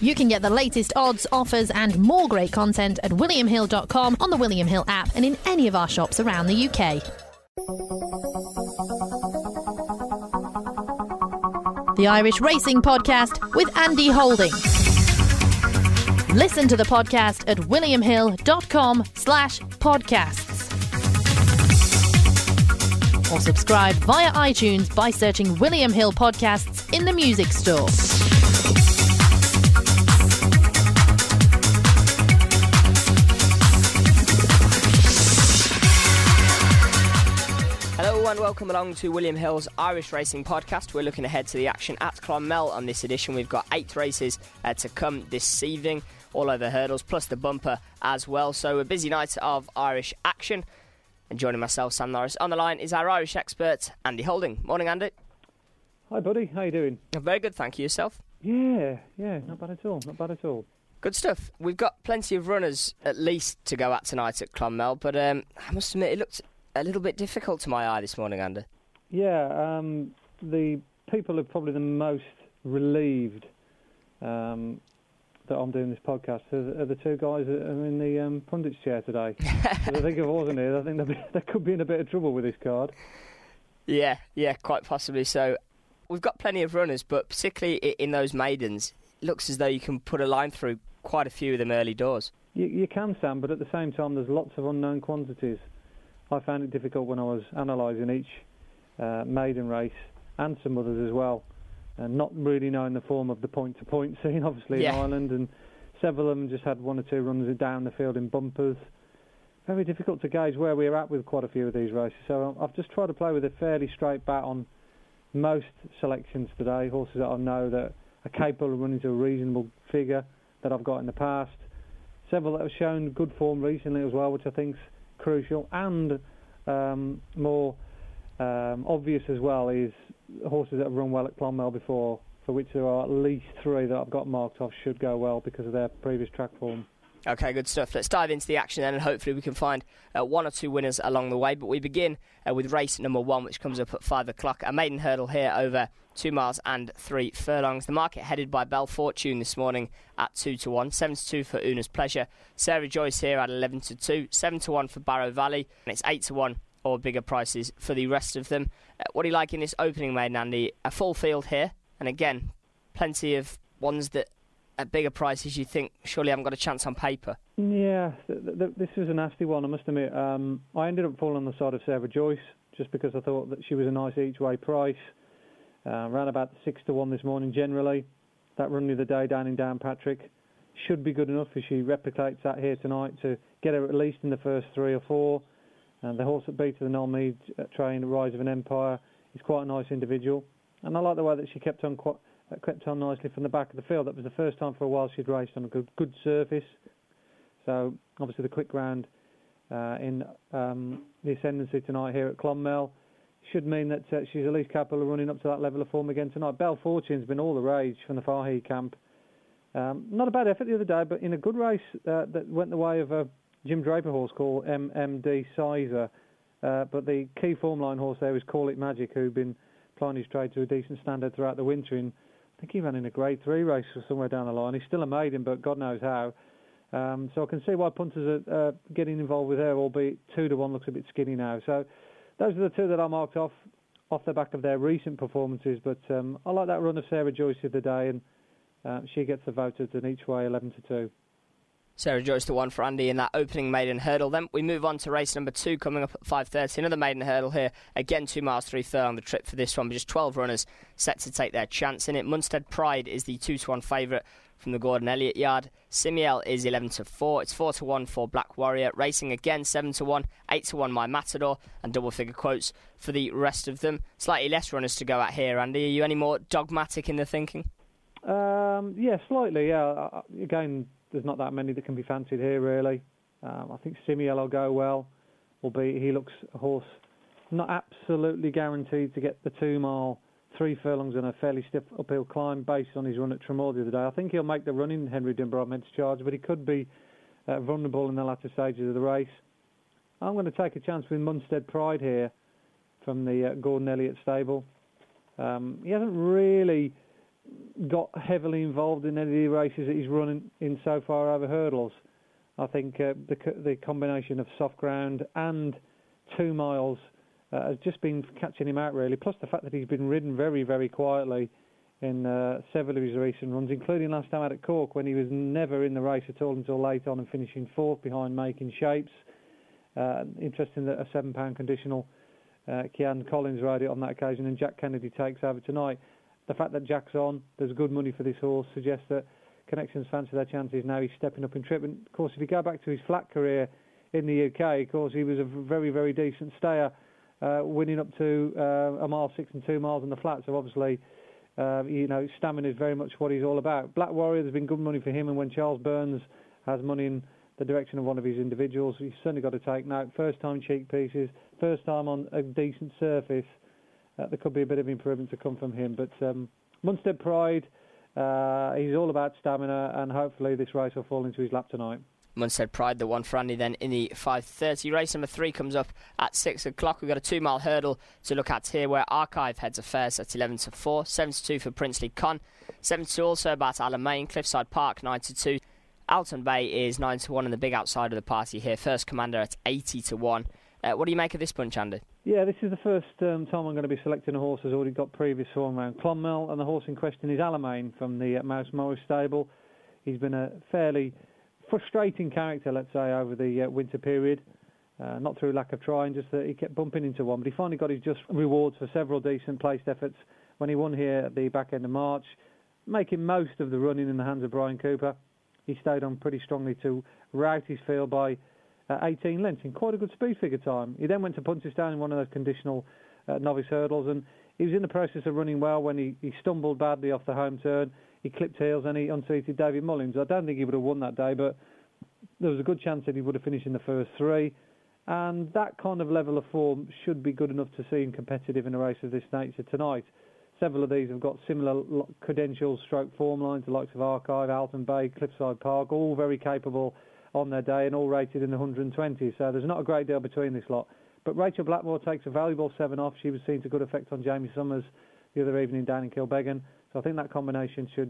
You can get the latest odds, offers and more great content at williamhill.com, on the William Hill app and in any of our shops around the UK. The Irish Racing Podcast with Andy Holding. Listen to the podcast at williamhill.com/podcasts. Or subscribe via iTunes by searching William Hill Podcasts in the music store. Hello and welcome along to William Hill's Irish Racing Podcast. We're looking ahead to the action at Clonmel on this edition. We've got 8 races to come this evening, all over hurdles, plus the bumper as well. So a busy night of Irish action. And joining myself, Sam Norris, on the line is our Irish expert, Andy Holding. Morning, Andy. Hi, buddy. How you doing? Very good, thank you. Yourself? Yeah, not bad at all. Good stuff. We've got plenty of runners, at least, to go at tonight at Clonmel, but I must admit, it looked a little bit difficult to my eye this morning, Andy. Yeah, the people are probably the most relieved that I'm doing this podcast are the two guys that are in the pundit's chair today. I think if I wasn't here, I think they could be in a bit of trouble with this card. Yeah, quite possibly so. We've got plenty of runners, but particularly in those maidens, it looks as though you can put a line through quite a few of them early doors. You can, Sam, but at the same time, there's lots of unknown quantities. I found it difficult when I was analysing each maiden race and some others as well, and not really knowing the form of the point-to-point scene, obviously, in Ireland, and several of them just had 1 or 2 runners down the field in bumpers. Very difficult to gauge where we're at with quite a few of these races, so I've just tried to play with a fairly straight bat on most selections today, horses that I know that are capable of running to a reasonable figure that I've got in the past. Several that have shown good form recently as well, which I think's crucial, and more obvious as well is horses that have run well at Clonmel before, for which there are at least 3 that I've got marked off should go well because of their previous track form. Okay, good stuff. Let's dive into the action then, and hopefully we can find 1 or 2 winners along the way. But we begin with race number 1, which comes up at 5 o'clock. A maiden hurdle here over 2 miles and 3 furlongs. The market headed by Belle Fortune this morning at 2-1. 7-2 for Una's Pleasure. Sarah Joyce here at 11-2. 7-1 for Barrow Valley. And it's 8-1 or bigger prices for the rest of them. What do you like in this opening maiden, Andy? A full field here. And again, plenty of ones that at bigger prices you think surely haven't got a chance on paper. Yeah, this was a nasty one, I must admit. I ended up falling on the side of Sarah Joyce just because I thought that she was a nice each-way price. Around about 6-1 this morning generally. That run the other day down in Downpatrick should be good enough if she replicates that here tonight to get her at least in the first 3 or 4. And the horse that beat her, the Noel Mead train, Rise of an Empire, is quite a nice individual. And I like the way that she kept on nicely from the back of the field. That was the first time for a while she'd raced on a good surface. So obviously the quick round in the ascendancy tonight here at Clonmel should mean that she's at least capable of running up to that level of form again tonight. Belle Fortune's been all the rage from the Fahey camp. Not a bad effort the other day, but in a good race that went the way of a Jim Draper horse called MMD Sizer. But the key form line horse there was Call It Magic, who'd been plying his trade to a decent standard throughout the winter. And I think he ran in a Grade 3 race or somewhere down the line. He's still a maiden, but God knows how. So I can see why punters are getting involved with her, albeit 2-1 looks a bit skinny now. So those are the 2 that I marked off the back of their recent performances. But I like that run of Sarah Joyce the other day, and she gets the vote at an each way 11-2. Sarah Joyce the one for Andy in that opening maiden hurdle. Then we move on to race number 2 coming up at 5:30. Another maiden hurdle here. Again, 2 miles 3 furlong the trip for this one, but just 12 runners set to take their chance in it. Munstead Pride is the 2-1 favourite from the Gordon Elliott yard. Simiel is 11-4. It's 4-1 for Black Warrior. Racing again 7-1, 8-1 My Matador, and double figure quotes for the rest of them. Slightly less runners to go at here, Andy. Are you any more dogmatic in the thinking? Yeah, slightly. Yeah. Again, there's not that many that can be fancied here, really. I think Simiel will go well, albeit he looks a horse not absolutely guaranteed to get the 2 mile 3 furlongs on a fairly stiff uphill climb based on his run at Tramore the other day. I think he'll make the run in Henry Dunbar meant to charge, but he could be vulnerable in the latter stages of the race. I'm going to take a chance with Munstead Pride here from the Gordon Elliott stable. He hasn't really got heavily involved in any of the races that he's run in so far over hurdles. I think the combination of soft ground and 2 miles has just been catching him out, really, plus the fact that he's been ridden very, very quietly in several of his recent runs, including last time out at Cork when he was never in the race at all until late on and finishing 4th behind Making Shapes. Interesting that a £7 conditional, Kean Collins rode it on that occasion and Jack Kennedy takes over tonight. The fact that Jack's on, there's good money for this horse, suggests that Connections fancy their chances now. He's stepping up in trip. And, of course, if you go back to his flat career in the UK, of course, he was a very, very decent stayer, winning up to 1 mile 6 and 2 miles on the flat. So, obviously, stamina is very much what he's all about. Black Warrior, there's been good money for him. And when Charles Burns has money in the direction of one of his individuals, he's certainly got to take note. First time cheek pieces, first time on a decent surface. There could be a bit of improvement to come from him. But Munstead Pride, he's all about stamina, and hopefully this race will fall into his lap tonight. Munstead Pride, the one for Andy then in the 5:30 race. Number 3 comes up at 6 o'clock. We've got a 2 mile hurdle to look at here where Archive heads affairs at 11-4, 7-2 for Princely Con, 7-2 also about Alamein, Cliffside Park 9-2. Alton Bay is 9-1 and the big outside of the party here. First Commander at 80-1. What do you make of this bunch, Andy? Yeah, this is the first time I'm going to be selecting a horse that's already got previous form around Clonmel, and the horse in question is Alamein from the Mouse Morris stable. He's been a fairly frustrating character, let's say, over the winter period. Not through lack of trying, just that he kept bumping into one. But he finally got his just rewards for several decent placed efforts when he won here at the back end of March, making most of the running in the hands of Brian Cooper. He stayed on pretty strongly to rout his field by 18 lengths in quite a good speed figure time. He then went to Punchestown in one of those conditional novice hurdles, and he was in the process of running well when he stumbled badly off the home turn. He clipped heels and he unseated David Mullins. I don't think he would have won that day, but there was a good chance that he would have finished in the first 3. And that kind of level of form should be good enough to see him competitive in a race of this nature tonight. Several of these have got similar credentials, stroke form lines, the likes of Archive, Alton Bay, Cliffside Park, all very capable on their day and all rated in the 120s. So there's not a great deal between this lot. But Rachel Blackmore takes a valuable 7 off. She was seen to good effect on Jamie Summers the other evening down in Kilbeggan. So I think that combination should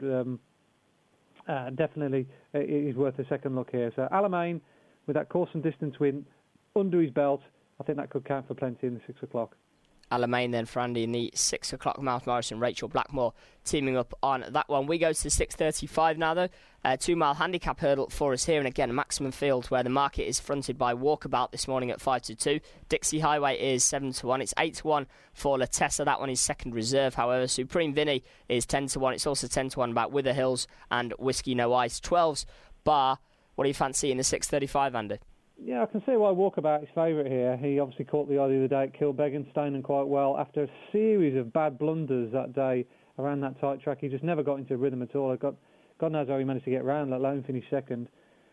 definitely is worth a second look here. So Alamein, with that course and distance win under his belt, I think that could count for plenty in the 6 o'clock. Alamein then for Andy in the 6 o'clock. Mount Morris and Rachel Blackmore teaming up on that one. We go to the 6:35 now, though. 2 mile handicap hurdle for us here, and again a maximum field where the market is fronted by Walkabout this morning at 5-2. Dixie Highway is 7-1. It's 8-1 for La Tessa. That one is second reserve, however. Supreme Vinny is 10-1. It's also 10-1 about Wither Hills and Whiskey No Ice. 12's Bar. What do you fancy in the 6:35, Andy? Yeah, I can see why Walkabout is favourite here. He obviously caught the eye the other day at Kilbeggan, staying quite well after a series of bad blunders that day around that tight track. He just never got into rhythm at all. God knows how he managed to get round, let alone finish second.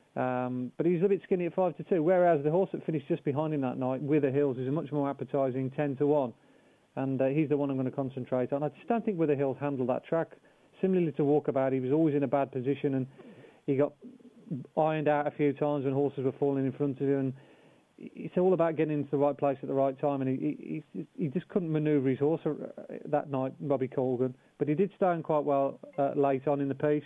But he's a bit skinny at 5-2, whereas the horse that finished just behind him that night, Wither Hills, is a much more appetising 10-1. And he's the one I'm going to concentrate on. I just don't think Wither Hills handled that track. Similarly to Walkabout, he was always in a bad position and he got ironed out a few times when horses were falling in front of him, and it's all about getting into the right place at the right time, and he just couldn't manoeuvre his horse that night, Robbie Colgan, but he did stay on quite well late on in the piece.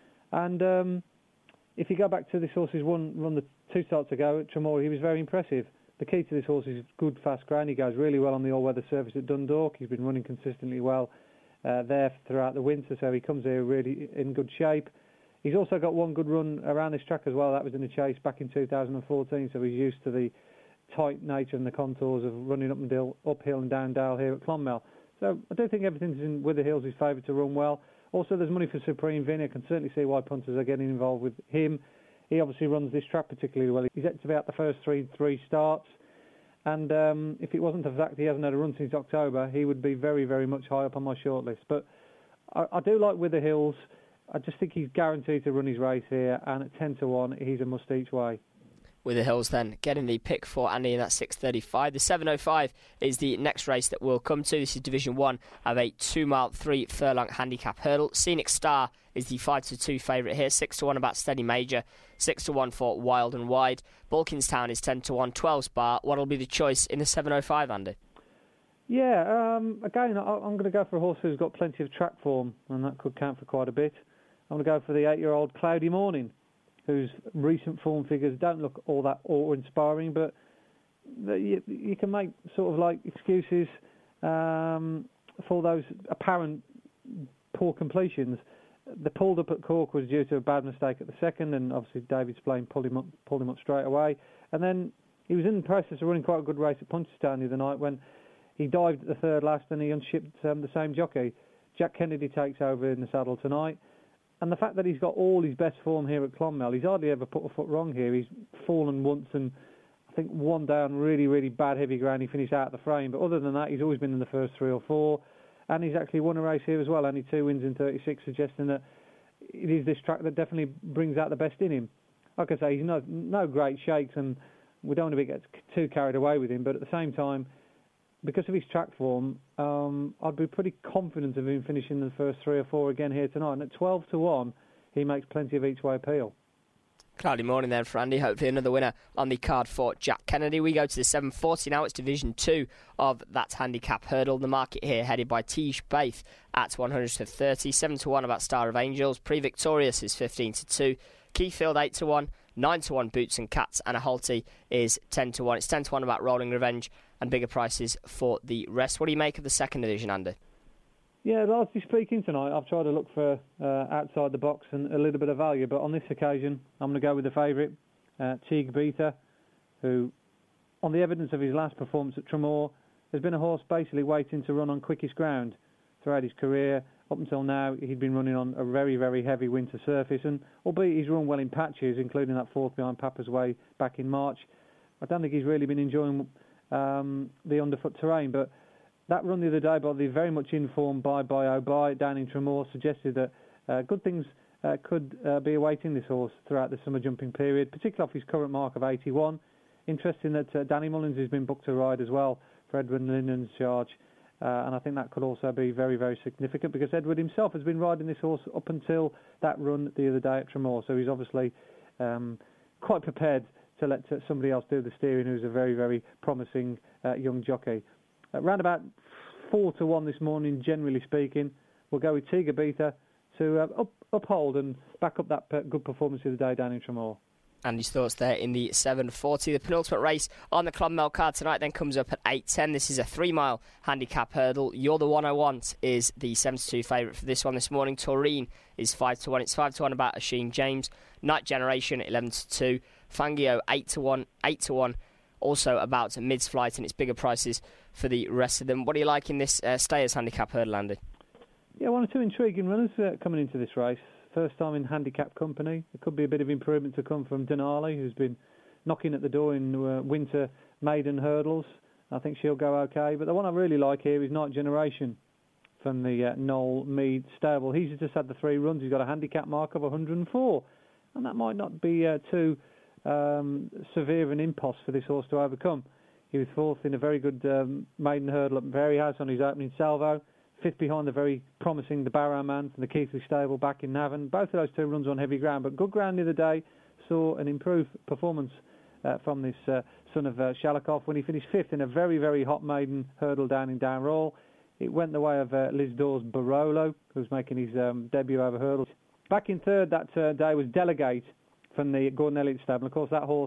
And if you go back to this horse's run the 2 starts ago at Tremor, he was very impressive. The key to this horse is good fast ground. He goes really well on the all-weather surface at Dundalk. He's been running consistently well there throughout the winter, so he comes here really in good shape. He's also got one good run around this track as well. That was in the Chase back in 2014, so he's used to the tight nature and the contours of running uphill and down Dale here at Clonmel. So I do think everything's in Wither Hills' favour to run well. Also, there's money for Supreme Vinny. I can certainly see why punters are getting involved with him. He obviously runs this track particularly well. He's at about the first three starts. And if it wasn't the fact he hasn't had a run since October, he would be very, very much high up on my shortlist. But I do like Wither Hills. I just think he's guaranteed to run his race here, and at 10-1, he's a must each way. Wither Hills then getting the pick for Andy in that 6:35. The 7:05 is the next race that we'll come to. This is Division 1 of a 2 mile 3 furlong handicap hurdle. Scenic Star is the 5-2 favourite here. 6-1 about Steady Major. 6-1 for Wild and Wide. Balkinstown is 10-1. 12's Bar. What'll be the choice in the 7:05, Andy? Yeah, again, I'm going to go for a horse who's got plenty of track form, and that could count for quite a bit. I'm going to go for the 8-year-old Cloudy Morning, whose recent form figures don't look all that awe-inspiring, but you can make sort of like excuses for those apparent poor completions. The pulled up at Cork was due to a bad mistake at the second, and obviously David Splane pulled him up straight away. And then he was in the process of running quite a good race at Punchestown the other night when he dived at the third last and he unshipped the same jockey. Jack Kennedy takes over in the saddle tonight. And the fact that he's got all his best form here at Clonmel, he's hardly ever put a foot wrong here. He's fallen once and I think one down really, really bad heavy ground. He finished out of the frame. But other than that, he's always been in the first 3 or 4. And he's actually won a race here as well. Only 2 wins in 36, suggesting that it is this track that definitely brings out the best in him. Like I say, he's no great shakes and we don't want to get too carried away with him. But at the same time, because of his track form, I'd be pretty confident of him finishing the first 3 or 4 again here tonight. And at 12-1, he makes plenty of each-way appeal. Cloudy Morning then for Andy. Hopefully another winner on the card for Jack Kennedy. We go to the 7:40 now. It's Division 2 of that handicap hurdle. The market here headed by Tiege Baith at 100-30. 7-1 about Star of Angels. Pre-Victorious is 15-2. Keyfield 8-1. 9-1 Boots and Cats. And a Halty is 10-1. It's 10-1 about Rolling Revenge. And bigger prices for the rest. What do you make of the second division, Andy? Yeah, largely speaking tonight, I've tried to look for outside the box and a little bit of value, but on this occasion, I'm going to go with the favourite, Teague Beta, who, on the evidence of his last performance at Tremor, has been a horse basically waiting to run on quickest ground throughout his career. Up until now, he'd been running on a very, very heavy winter surface, and albeit he's run well in patches, including that fourth behind Papa's Way back in March, I don't think he's really been enjoying the underfoot terrain, but that run the other day by the very much informed Bye Bye Oh Bye down in Tremor suggested that good things could be awaiting this horse throughout the summer jumping period, particularly off his current mark of 81. Interesting that Danny Mullins has been booked to ride as well for Edward Lindon's charge, and I think that could also be very, very significant because Edward himself has been riding this horse up until that run the other day at Tremor, so he's obviously quite prepared to let somebody else do the steering, who's a very, very promising young jockey. Around about 4-1 this morning, generally speaking, we'll go with Tiga Beta to uphold and back up that good performance of the day down in Tremor. Andy's thoughts there in the 7:40. The penultimate race on the Clonmel card tonight then comes up at 8:10. This is a 3-mile handicap hurdle. You're the One I Want is the 7-2 favourite for this one this morning. Taurine is 5-1. It's 5-1 about Asheen James. Night Generation 11-2. Fangio 8-1. 8-1. Also about Mid's Flight, and its bigger prices for the rest of them. What do you like in this Stayers handicap hurdle, Andy? Yeah, 1 or 2 intriguing runners coming into this race. First time in handicap company. There could be a bit of improvement to come from Denali, who's been knocking at the door in winter maiden hurdles. I think she'll go okay. But the one I really like here is Night Generation from the Noel Mead stable. He's just had the 3 runs. He's got a handicap mark of 104. And that might not be too severe an impost for this horse to overcome. He was 4th in a very good maiden hurdle at Mary House on his opening salvo, 5th behind the very promising the Barrow Man from the Keithley stable back in Navan. Both of those 2 runs on heavy ground, but good ground the other day saw an improved performance from this son of Shalikoff when he finished 5th in a very, very hot maiden hurdle down in Downroll. It went the way of Liz Dawes Barolo, who's making his debut over hurdles. Back in 3rd that day was Delegate from the Gordon Elliott stable. Of course, that horse,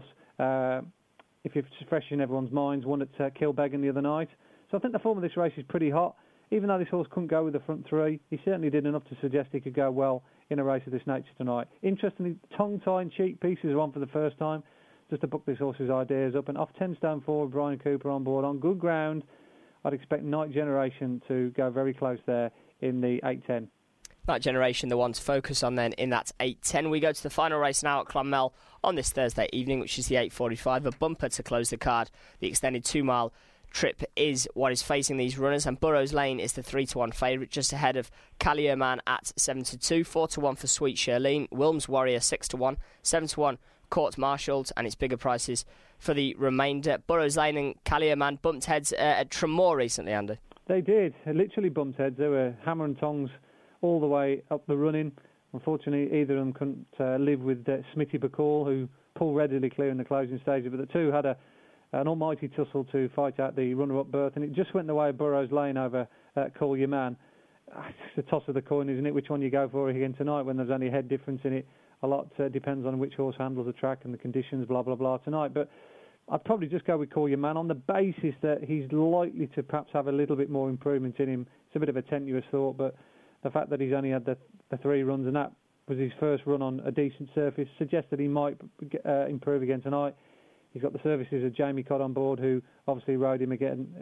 if you're fresh in everyone's minds, won at Kilbeggan the other night. So I think the form of this race is pretty hot. Even though this horse couldn't go with the front 3, he certainly did enough to suggest he could go well in a race of this nature tonight. Interestingly, tongue-tying cheek pieces are on for the first time, just to book this horse's ideas up. And off 10 stone forward, Brian Cooper on board on good ground. I'd expect Night Generation to go very close there in the 8:10. Night Generation, the one to focus on then in that 8:10. We go to the final race now at Clonmel on this Thursday evening, which is the 8:45. A bumper to close the card. The extended 2-mile trip is what is facing these runners, and Burrows Lane is the 3-1 favourite, just ahead of Callier Man at 7-2. 4-1 for Sweet Shirlene. Wilms Warrior 6-1. 7-1 Court Marshalled, and its bigger prices for the remainder. Burrows Lane and Callier Man bumped heads at Tremor recently, Andy. They did. Literally bumped heads. They were hammer and tongs all the way up the running. Unfortunately, either of them couldn't live with Smithy Bacall, who pulled readily clear in the closing stages, but the two had a an almighty tussle to fight out the runner-up berth, and it just went the way of Burrows Lane over Call Your Man. It's a toss of the coin, isn't it, which one you go for again tonight when there's only a head difference in it. A lot depends on which horse handles the track and the conditions, blah, blah, blah, tonight. But I'd probably just go with Call Your Man on the basis that he's likely to perhaps have a little bit more improvement in him. It's a bit of a tenuous thought, but the fact that he's only had the 3 runs and that was his first run on a decent surface suggests that he might improve again tonight. He's got the services of Jamie Codd on board, who obviously rode him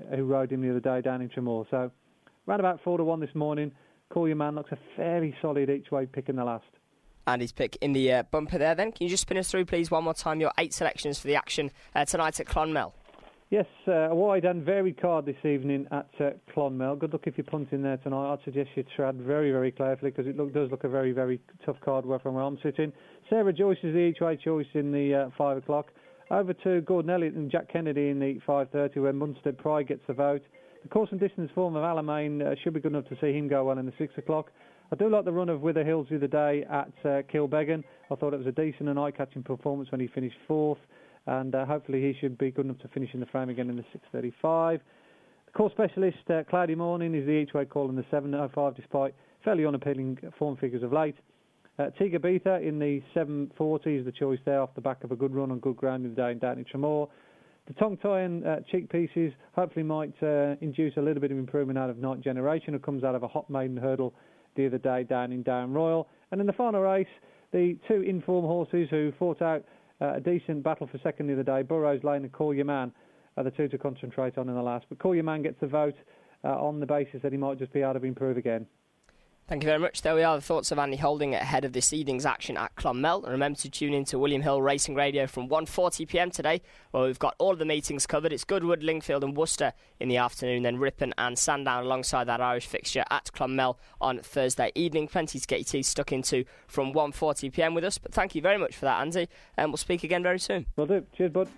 the other day down in Tremor. So round about 4-1 this morning. Call Your Man looks a fairly solid each-way pick in the last. Andy's pick in the bumper there then. Can you just spin us through, please, one more time, your 8 selections for the action tonight at Clonmel? Yes, a wide and varied card this evening at Clonmel. Good luck if you're punting there tonight. I'd suggest you tread very, very carefully because it does look a very, very tough card from where I'm sitting. Sarah Joyce is the each-way choice in the 5 o'clock. Over to Gordon Elliott and Jack Kennedy in the 5:30 where Munstead Pride gets the vote. The course and distance form of Alamein should be good enough to see him go well in the 6 o'clock. I do like the run of Wither Hills the other day at Kilbeggan. I thought it was a decent and eye-catching performance when he finished 4th. And hopefully he should be good enough to finish in the frame again in the 6:35. The course specialist, Cloudy Morning, is the each-way call in the 7:05 despite fairly unappealing form figures of late. Tiga Betha in the 7:40 is the choice there off the back of a good run on good ground in the day in down in Tremor. The Tongue Tie and Cheek Pieces hopefully might induce a little bit of improvement out of Night Generation, who comes out of a hot maiden hurdle the other day down in Down Royal. And in the final race, the 2 informed horses who fought out a decent battle for second the other day, Burrows Lane and Call Your Man, are the 2 to concentrate on in the last. But Call Your Man gets the vote on the basis that he might just be able to improve again. Thank you very much. There we are, the thoughts of Andy Holding ahead of this evening's action at Clonmel. And remember to tune in to William Hill Racing Radio from 1:40pm today, where we've got all of the meetings covered. It's Goodwood, Lingfield and Worcester in the afternoon, then Ripon and Sandown alongside that Irish fixture at Clonmel on Thursday evening. Plenty to get your teeth stuck into from 1:40pm with us. But thank you very much for that, Andy, and we'll speak again very soon. Will do. Cheers, bud.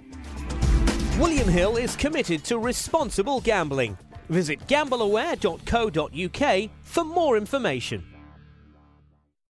William Hill is committed to responsible gambling. Visit gambleaware.co.uk for more information.